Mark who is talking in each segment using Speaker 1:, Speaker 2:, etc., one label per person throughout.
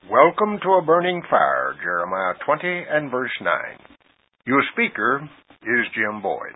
Speaker 1: Welcome to a burning fire, Jeremiah 20 and verse 9. Your speaker is Jim Boyd.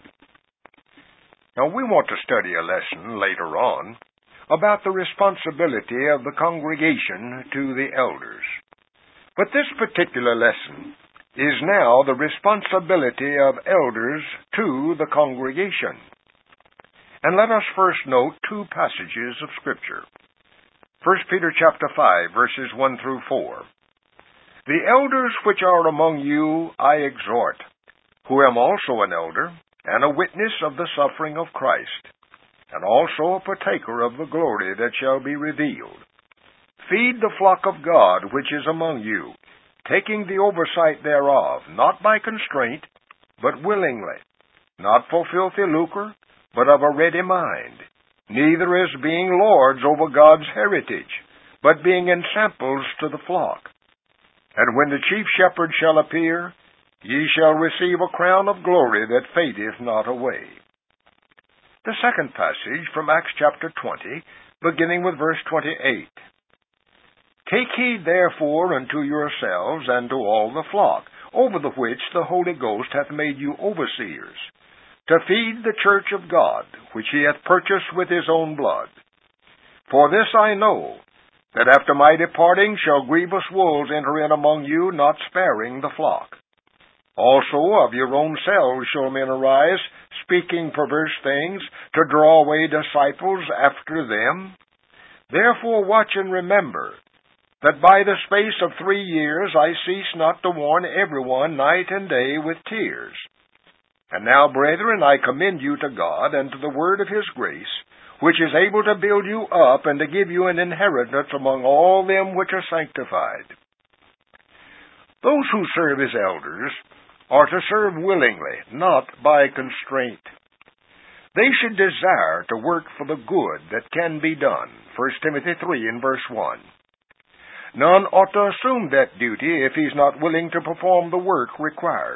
Speaker 1: Now we want to study a lesson later on about the responsibility of the congregation to the elders. But this particular lesson is now the responsibility of elders to the congregation. And let us first note two passages of Scripture. 1 Peter chapter 5, verses 1 through 4. The elders which are among you I exhort, who am also an elder, and a witness of the suffering of Christ, and also a partaker of the glory that shall be revealed. Feed the flock of God which is among you, taking the oversight thereof, not by constraint, but willingly, not for filthy lucre, but of a ready mind, neither as being lords over God's heritage, but being ensamples to the flock. And when the chief shepherd shall appear, ye shall receive a crown of glory that fadeth not away. The second passage from Acts chapter 20, beginning with verse 28. Take heed therefore unto yourselves and to all the flock, over the which the Holy Ghost hath made you overseers, to feed the church of God, which he hath purchased with his own blood. For this I know, that after my departing shall grievous wolves enter in among you, not sparing the flock. Also of your own selves shall men arise, speaking perverse things, to draw away disciples after them. Therefore watch and remember, that by the space of 3 years I cease not to warn every one night and day with tears. And now, brethren, I commend you to God and to the word of his grace, which is able to build you up and to give you an inheritance among all them which are sanctified. Those who serve as elders are to serve willingly, not by constraint. They should desire to work for the good that can be done. 1 Timothy 3 and verse 1. None ought to assume that duty if he is not willing to perform the work required.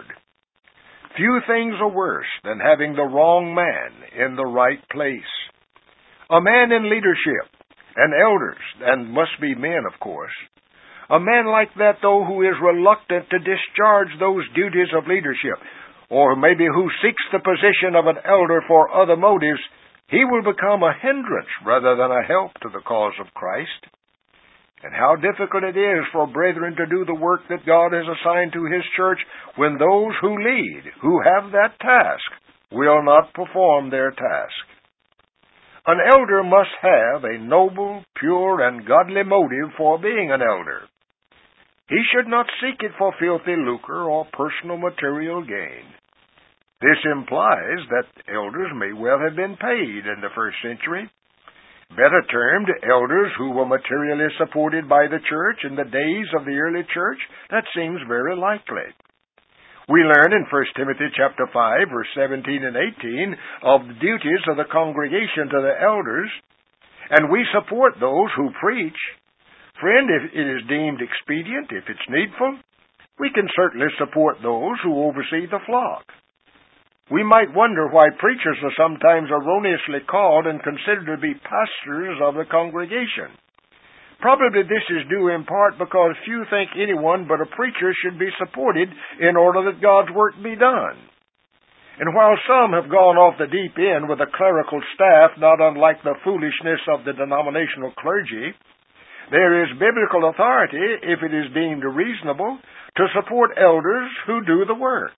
Speaker 1: Few things are worse than having the wrong man in the right place. A man in leadership, and elders, and must be men, of course. A man like that, though, who is reluctant to discharge those duties of leadership, or maybe who seeks the position of an elder for other motives, he will become a hindrance rather than a help to the cause of Christ. And how difficult it is for brethren to do the work that God has assigned to his church when those who lead, who have that task, will not perform their task. An elder must have a noble, pure, and godly motive for being an elder. He should not seek it for filthy lucre or personal material gain. This implies that elders may well have been paid in the first century. Better termed, elders who were materially supported by the church in the days of the early church, that seems very likely. We learn in 1 Timothy chapter 5, verse 17 and 18, of the duties of the congregation to the elders, and we support those who preach. Friend, if it is deemed expedient, if it's needful, we can certainly support those who oversee the flock. We might wonder why preachers are sometimes erroneously called and considered to be pastors of the congregation. Probably this is due in part because few think anyone but a preacher should be supported in order that God's work be done. And while some have gone off the deep end with a clerical staff not unlike the foolishness of the denominational clergy, there is biblical authority, if it is deemed reasonable, to support elders who do the work.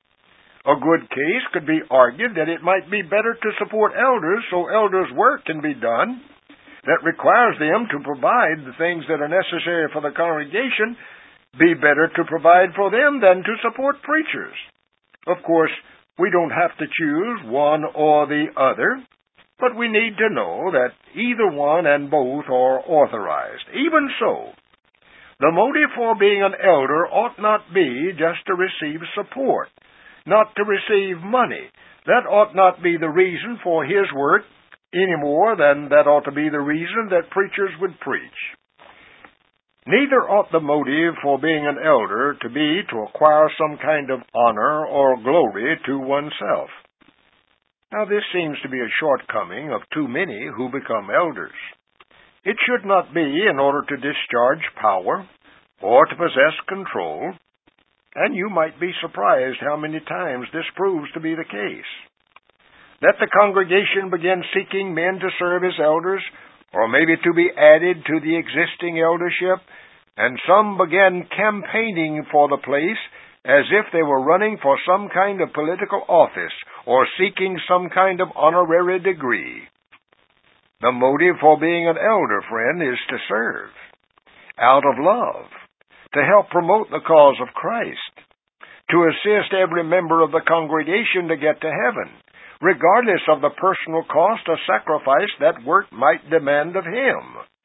Speaker 1: A good case could be argued that it might be better to support elders so elders' work can be done that requires them to provide the things that are necessary for the congregation, be better to provide for them than to support preachers. Of course, we don't have to choose one or the other, but we need to know that either one and both are authorized. Even so, the motive for being an elder ought not be just to receive support, not to receive money. That ought not be the reason for his work any more than that ought to be the reason that preachers would preach. Neither ought the motive for being an elder to be to acquire some kind of honor or glory to oneself. Now this seems to be a shortcoming of too many who become elders. It should not be in order to discharge power, or to possess control, and you might be surprised how many times this proves to be the case. That the congregation began seeking men to serve as elders, or maybe to be added to the existing eldership, and some began campaigning for the place as if they were running for some kind of political office or seeking some kind of honorary degree. The motive for being an elder, friend, is to serve, out of love, to help promote the cause of Christ, to assist every member of the congregation to get to heaven, regardless of the personal cost or sacrifice that work might demand of him.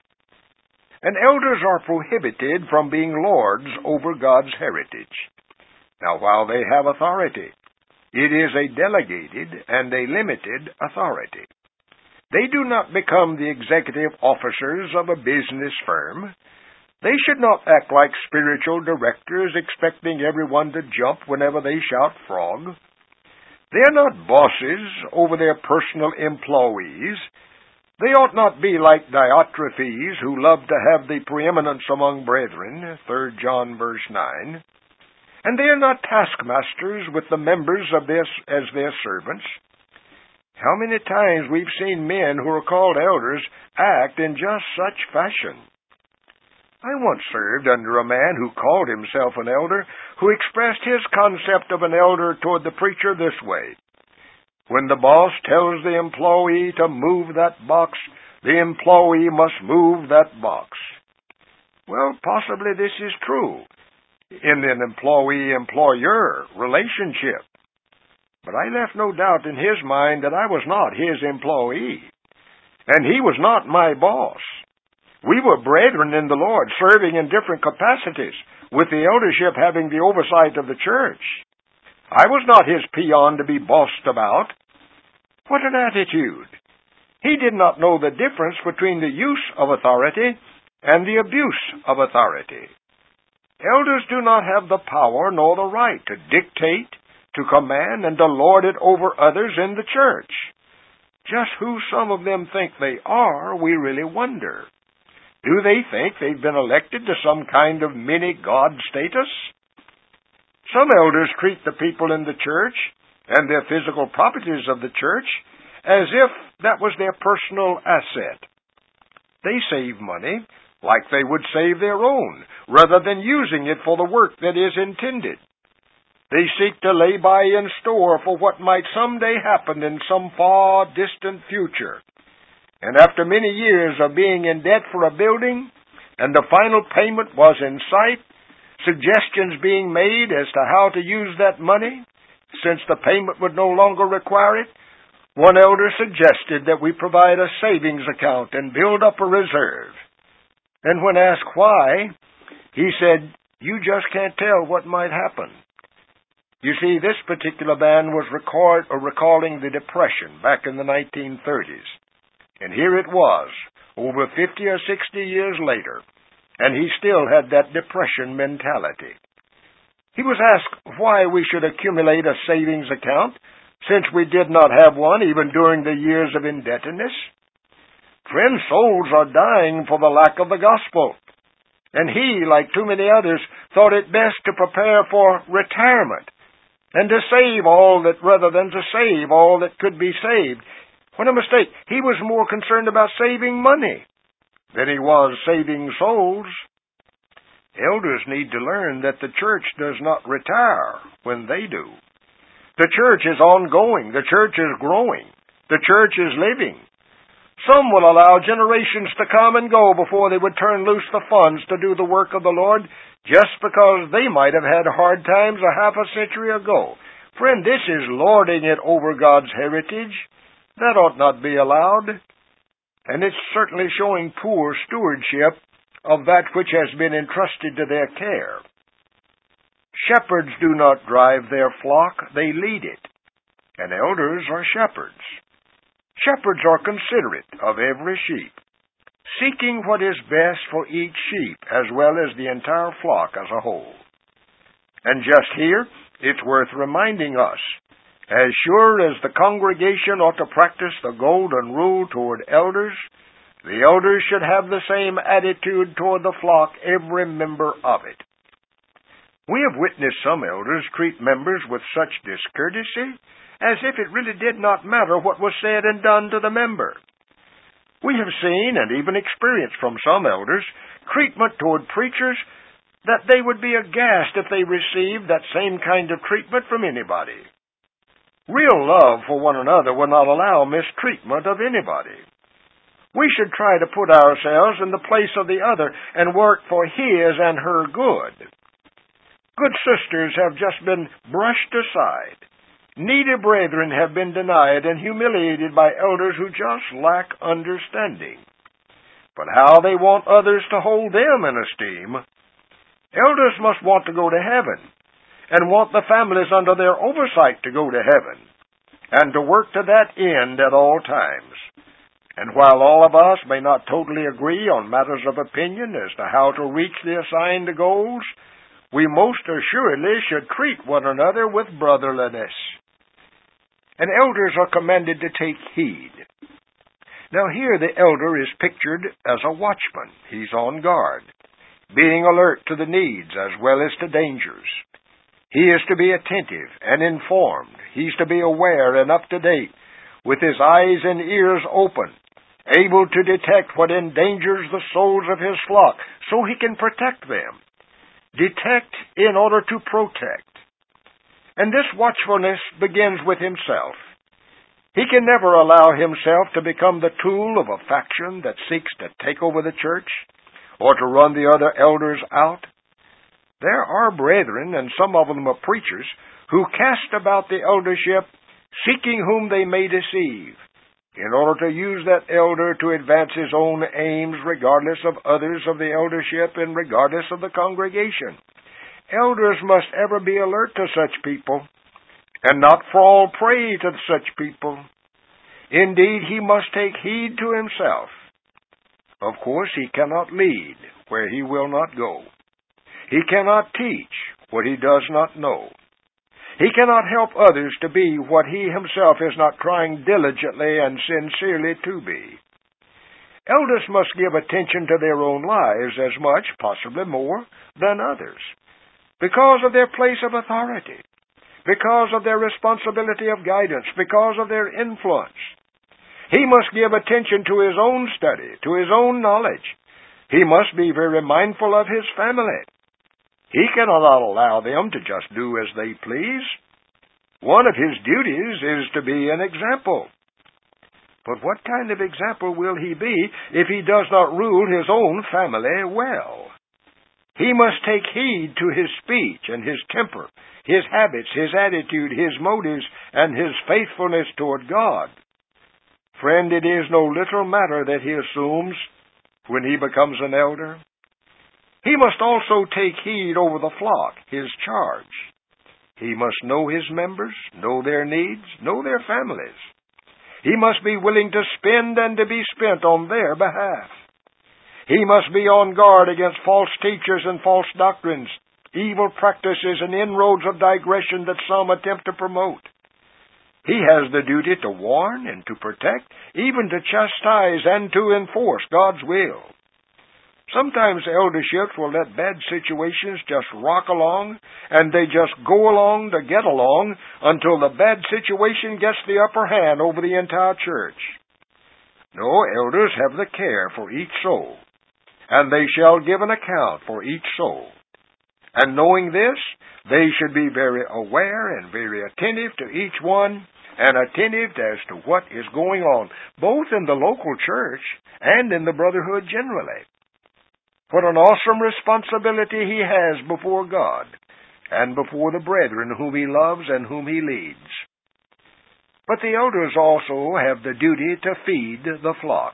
Speaker 1: And elders are prohibited from being lords over God's heritage. Now, while they have authority, it is a delegated and a limited authority. They do not become the executive officers of a business firm. They should not act like spiritual directors, expecting everyone to jump whenever they shout frog. They are not bosses over their personal employees. They ought not be like Diotrephes, who loved to have the preeminence among brethren, 3 John verse 9. And they are not taskmasters with the members of as their servants. How many times we've seen men who are called elders act in just such fashion. I once served under a man who called himself an elder, who expressed his concept of an elder toward the preacher this way: when the boss tells the employee to move that box, the employee must move that box. Well, possibly this is true in an employee-employer relationship. But I left no doubt in his mind that I was not his employee, and he was not my boss. We were brethren in the Lord, serving in different capacities, with the eldership having the oversight of the church. I was not his peon to be bossed about. What an attitude! He did not know the difference between the use of authority and the abuse of authority. Elders do not have the power nor the right to dictate, to command, and to lord it over others in the church. Just who some of them think they are, we really wonder. Do they think they've been elected to some kind of mini-God status? Some elders treat the people in the church and their physical properties of the church as if that was their personal asset. They save money like they would save their own, rather than using it for the work that is intended. They seek to lay by in store for what might someday happen in some far distant future. And after many years of being in debt for a building, and the final payment was in sight, suggestions being made as to how to use that money, since the payment would no longer require it, one elder suggested that we provide a savings account and build up a reserve. And when asked why, he said, "You just can't tell what might happen." You see, this particular man was recalling the Depression back in the 1930s. And here it was, over 50 or 60 years later, and he still had that Depression mentality. He was asked why we should accumulate a savings account, since we did not have one even during the years of indebtedness. Friends, souls are dying for the lack of the gospel. And he, like too many others, thought it best to prepare for retirement and to save all that rather than to save all that could be saved. When a mistake, he was more concerned about saving money than he was saving souls. Elders need to learn that the church does not retire when they do. The church is ongoing. The church is growing. The church is living. Some will allow generations to come and go before they would turn loose the funds to do the work of the Lord, just because they might have had hard times a half a century ago. Friend, this is lording it over God's heritage. That ought not be allowed. And it's certainly showing poor stewardship of that which has been entrusted to their care. Shepherds do not drive their flock, they lead it. And elders are shepherds. Shepherds are considerate of every sheep, seeking what is best for each sheep as well as the entire flock as a whole. And just here, it's worth reminding us, as sure as the congregation ought to practice the golden rule toward elders, The elders should have the same attitude toward the flock, every member of it. We have witnessed some elders treat members with such discourtesy as if it really did not matter what was said and done to the member. We have seen and even experienced from some elders treatment toward preachers that they would be aghast if they received that same kind of treatment from anybody. Real love for one another will not allow mistreatment of anybody. We should try to put ourselves in the place of the other and work for his and her good. Good sisters have just been brushed aside. Needy brethren have been denied and humiliated by elders who just lack understanding. But how they want others to hold them in esteem. Elders must want to go to heaven, and want the families under their oversight to go to heaven, and to work to that end at all times. And while all of us may not totally agree on matters of opinion as to how to reach the assigned goals, we most assuredly should treat one another with brotherliness. And elders are commanded to take heed. Now here the elder is pictured as a watchman. He's on guard, being alert to the needs as well as to dangers. He is to be attentive and informed. He's to be aware and up to date, with his eyes and ears open, able to detect what endangers the souls of his flock, so he can protect them. Detect in order to protect. And this watchfulness begins with himself. He can never allow himself to become the tool of a faction that seeks to take over the church, or to run the other elders out. There are brethren, and some of them are preachers, who cast about the eldership, seeking whom they may deceive, in order to use that elder to advance his own aims, regardless of others of the eldership and regardless of the congregation. Elders must ever be alert to such people, and not fall prey to such people. Indeed, he must take heed to himself. Of course, he cannot lead where he will not go. He cannot teach what he does not know. He cannot help others to be what he himself is not trying diligently and sincerely to be. Elders must give attention to their own lives as much, possibly more, than others, because of their place of authority, because of their responsibility of guidance, because of their influence. He must give attention to his own study, to his own knowledge. He must be very mindful of his family. He cannot allow them to just do as they please. One of his duties is to be an example. But what kind of example will he be if he does not rule his own family well? He must take heed to his speech and his temper, his habits, his attitude, his motives, and his faithfulness toward God. Friend, it is no little matter that he assumes when he becomes an elder. He must also take heed over the flock, his charge. He must know his members, know their needs, know their families. He must be willing to spend and to be spent on their behalf. He must be on guard against false teachers and false doctrines, evil practices and inroads of digression that some attempt to promote. He has the duty to warn and to protect, even to chastise and to enforce God's will. Sometimes elderships will let bad situations just rock along, and they just go along to get along until the bad situation gets the upper hand over the entire church. No, elders have the care for each soul, and they shall give an account for each soul. And knowing this, they should be very aware and very attentive to each one, and attentive as to what is going on, both in the local church and in the brotherhood generally. What an awesome responsibility he has before God and before the brethren whom he loves and whom he leads. But the elders also have the duty to feed the flock.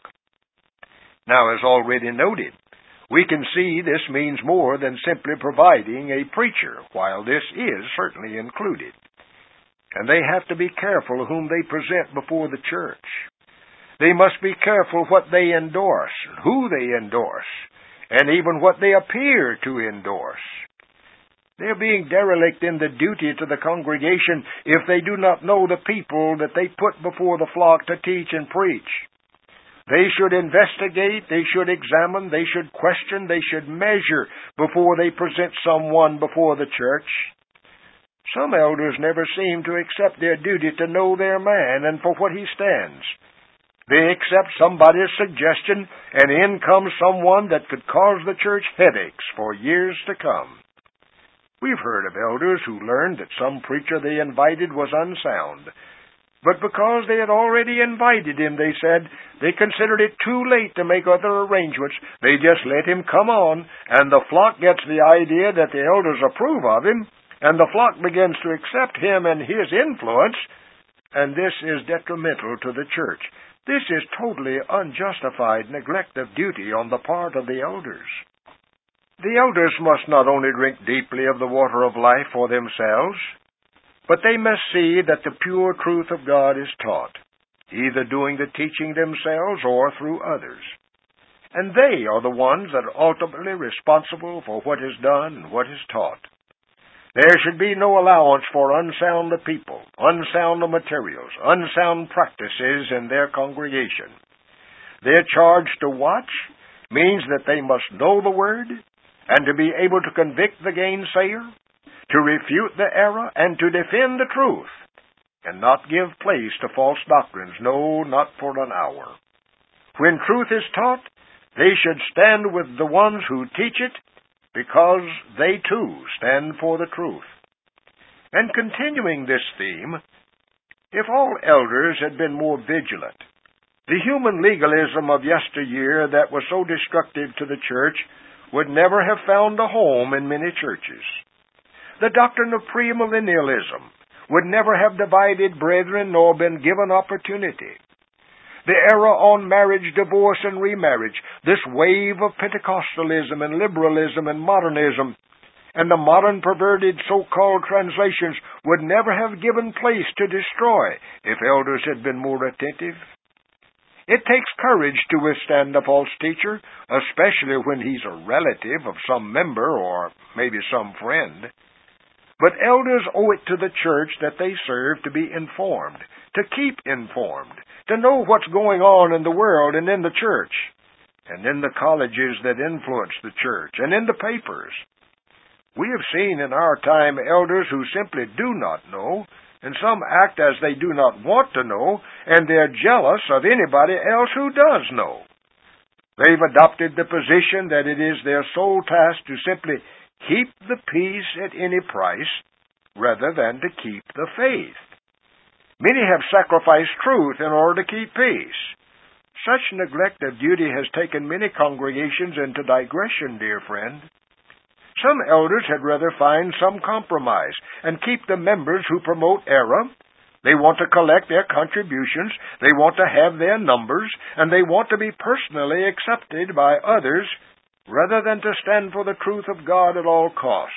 Speaker 1: Now, as already noted, we can see this means more than simply providing a preacher, while this is certainly included. And they have to be careful whom they present before the church. They must be careful what they endorse, who they endorse, and even what they appear to endorse. They are being derelict in the duty to the congregation if they do not know the people that they put before the flock to teach and preach. They should investigate, they should examine, they should question, they should measure before they present someone before the church. Some elders never seem to accept their duty to know their man and for what he stands. They accept somebody's suggestion, and in comes someone that could cause the church headaches for years to come. We've heard of elders who learned that some preacher they invited was unsound. But because they had already invited him, they said, they considered it too late to make other arrangements. They just let him come on, and the flock gets the idea that the elders approve of him, and the flock begins to accept him and his influence, and this is detrimental to the church. This is totally unjustified neglect of duty on the part of the elders. The elders must not only drink deeply of the water of life for themselves, but they must see that the pure truth of God is taught, either doing the teaching themselves or through others. And they are the ones that are ultimately responsible for what is done and what is taught. There should be no allowance for unsound people, unsound materials, unsound practices in their congregation. Their charge to watch means that they must know the Word and to be able to convict the gainsayer, to refute the error, and to defend the truth, and not give place to false doctrines, no, not for an hour. When truth is taught, they should stand with the ones who teach it, because they too stand for the truth. And continuing this theme, if all elders had been more vigilant, the human legalism of yesteryear that was so destructive to the church would never have found a home in many churches. The doctrine of premillennialism would never have divided brethren nor been given opportunity. The error on marriage, divorce, and remarriage, this wave of Pentecostalism and liberalism and modernism, and the modern perverted so-called translations would never have given place to destroy if elders had been more attentive. It takes courage to withstand a false teacher, especially when he's a relative of some member or maybe some friend. But elders owe it to the church that they serve to be informed, to keep informed, to know what's going on in the world and in the church, and in the colleges that influence the church, and in the papers. We have seen in our time elders who simply do not know, and some act as they do not want to know, and they're jealous of anybody else who does know. They've adopted the position that it is their sole task to simply keep the peace at any price, rather than to keep the faith. Many have sacrificed truth in order to keep peace. Such neglect of duty has taken many congregations into digression, dear friend. Some elders had rather find some compromise and keep the members who promote error. They want to collect their contributions, they want to have their numbers, and they want to be personally accepted by others, rather than to stand for the truth of God at all cost.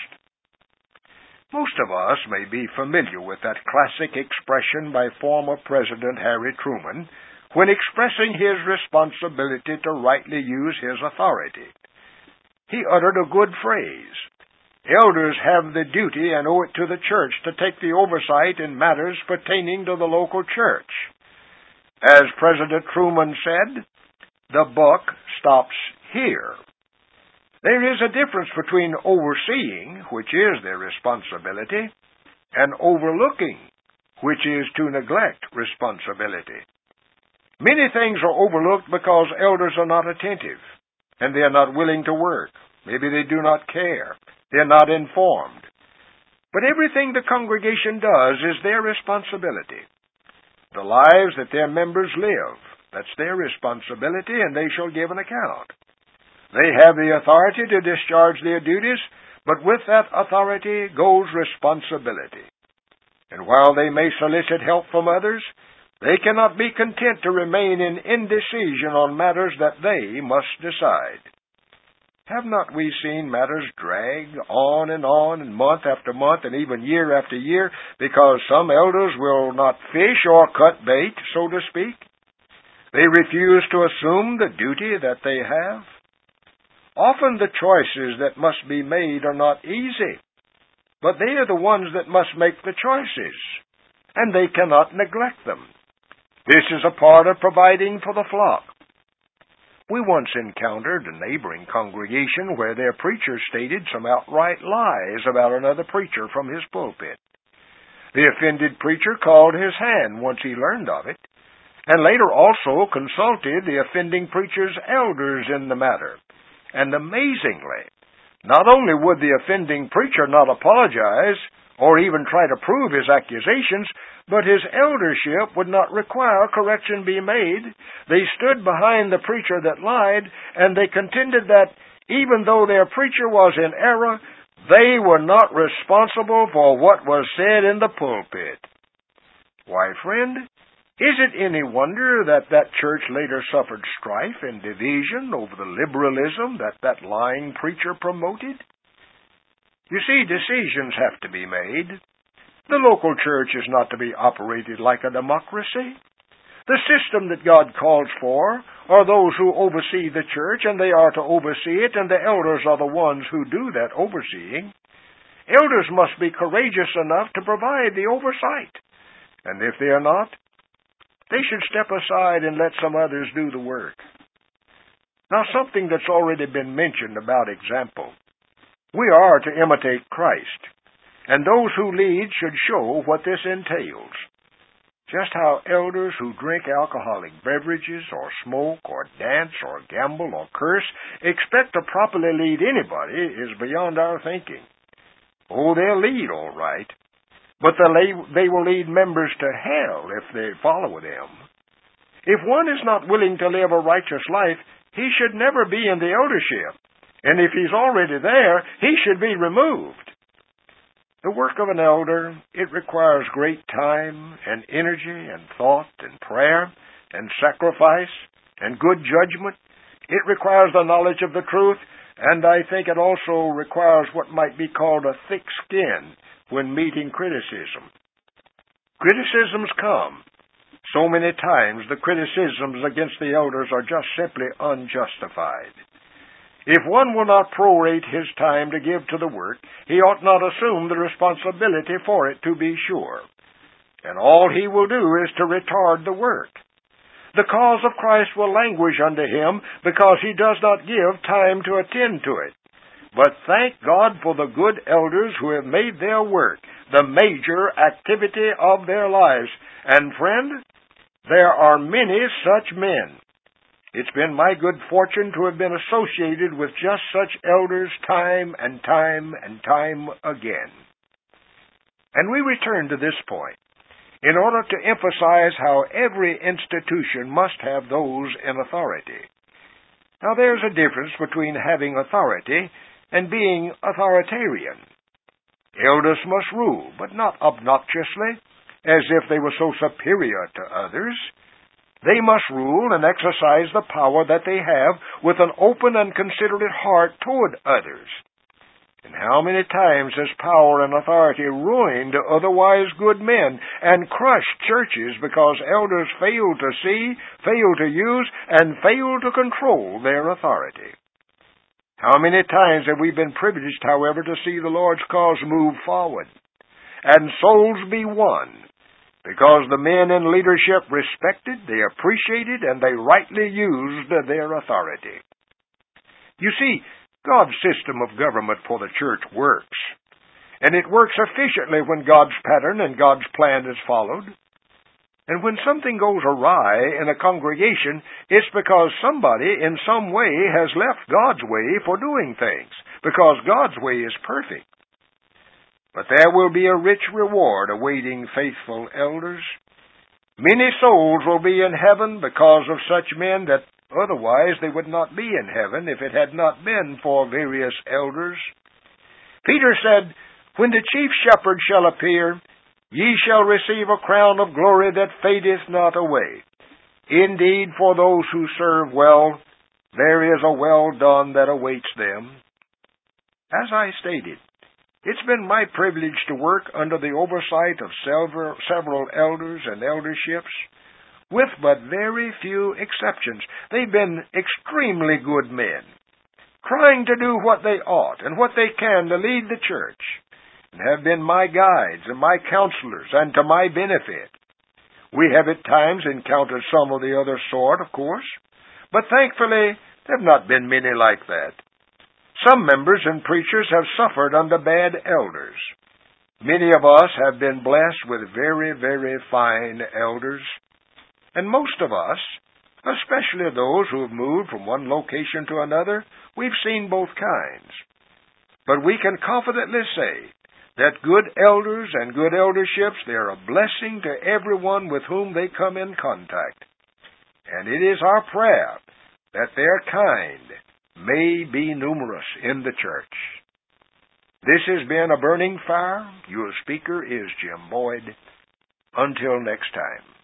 Speaker 1: Most of us may be familiar with that classic expression by former President Harry Truman when expressing his responsibility to rightly use his authority. He uttered a good phrase. Elders have the duty and owe it to the church to take the oversight in matters pertaining to the local church. As President Truman said, the buck stops here. There is a difference between overseeing, which is their responsibility, and overlooking, which is to neglect responsibility. Many things are overlooked because elders are not attentive, and they are not willing to work. Maybe they do not care. They are not informed. But everything the congregation does is their responsibility. The lives that their members live, that's their responsibility, and they shall give an account. They have the authority to discharge their duties, but with that authority goes responsibility. And while they may solicit help from others, they cannot be content to remain in indecision on matters that they must decide. Have not we seen matters drag on, and month after month, and even year after year, because some elders will not fish or cut bait, so to speak? They refuse to assume the duty that they have. Often the choices that must be made are not easy, but they are the ones that must make the choices, and they cannot neglect them. This is a part of providing for the flock. We once encountered a neighboring congregation where their preacher stated some outright lies about another preacher from his pulpit. The offended preacher called his hand once he learned of it, and later also consulted the offending preacher's elders in the matter. And amazingly, not only would the offending preacher not apologize or even try to prove his accusations, but his eldership would not require correction be made. They stood behind the preacher that lied, and they contended that even though their preacher was in error, they were not responsible for what was said in the pulpit. Why, friend, is it any wonder that that church later suffered strife and division over the liberalism that lying preacher promoted? You see, decisions have to be made. The local church is not to be operated like a democracy. The system that God calls for are those who oversee the church, and they are to oversee it, and the elders are the ones who do that overseeing. Elders must be courageous enough to provide the oversight, and if they are not, they should step aside and let some others do the work. Now, something that's already been mentioned about example. We are to imitate Christ, and those who lead should show what this entails. Just how elders who drink alcoholic beverages, or smoke, or dance, or gamble, or curse expect to properly lead anybody is beyond our thinking. Oh, they'll lead all right, but they will lead members to hell if they follow them. If one is not willing to live a righteous life, he should never be in the eldership, and if he's already there, he should be removed. The work of an elder, it requires great time and energy and thought and prayer and sacrifice and good judgment. It requires the knowledge of the truth, and I think it also requires what might be called a thick skin when meeting criticism. Criticisms come. So many times the criticisms against the elders are just simply unjustified. If one will not prorate his time to give to the work, he ought not assume the responsibility for it, to be sure. And all he will do is to retard the work. The cause of Christ will languish unto him because he does not give time to attend to it. But thank God for the good elders who have made their work the major activity of their lives. And friend, there are many such men. It's been my good fortune to have been associated with just such elders time and time and time again. And we return to this point in order to emphasize how every institution must have those in authority. Now, there's a difference between having authority and being authoritarian. Elders must rule, but not obnoxiously, as if they were so superior to others. They must rule and exercise the power that they have with an open and considerate heart toward others. And how many times has power and authority ruined otherwise good men and crushed churches because elders fail to see, fail to use, and fail to control their authority? How many times have we been privileged, however, to see the Lord's cause move forward and souls be won, because the men in leadership respected, they appreciated, and they rightly used their authority. You see, God's system of government for the church works, and it works efficiently when God's pattern and God's plan is followed. And when something goes awry in a congregation, it's because somebody in some way has left God's way for doing things, because God's way is perfect. But there will be a rich reward awaiting faithful elders. Many souls will be in heaven because of such men that otherwise they would not be in heaven if it had not been for various elders. Peter said, "When the chief shepherd shall appear, ye shall receive a crown of glory that fadeth not away. Indeed, for those who serve well, there is a well done that awaits them." As I stated, it's been my privilege to work under the oversight of several elders and elderships, with but very few exceptions. They've been extremely good men, trying to do what they ought and what they can to lead the church, and have been my guides and my counselors and to my benefit. We have at times encountered some of the other sort, of course, But thankfully, there have not been many like that. Some members and preachers have suffered under bad elders. Many of us have been blessed with very, very fine elders. And most of us, especially those who have moved from one location to another, we've seen both kinds. But we can confidently say that good elders and good elderships, they are a blessing to everyone with whom they come in contact. And it is our prayer that their kind may be numerous in the church. This has been A Burning Fire. Your speaker is Jim Boyd. Until next time.